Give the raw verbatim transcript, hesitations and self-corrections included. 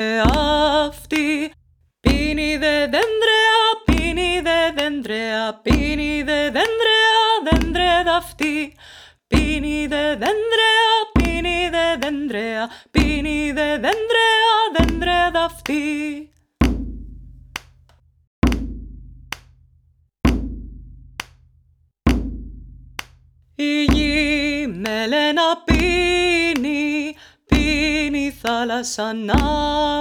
αυτή. Πίνει δε δέντρεα, πίνει δε δέντρεα, πίνει δε δέντρεα, δέντρε δαυτή. Πίνει δε δέντρεα, πίνει δε δέντρεα, πίνει δε δέντρεα, δέντρε δαυτή. Η γη μέλαινα πίνει, πίνει θάλασσα να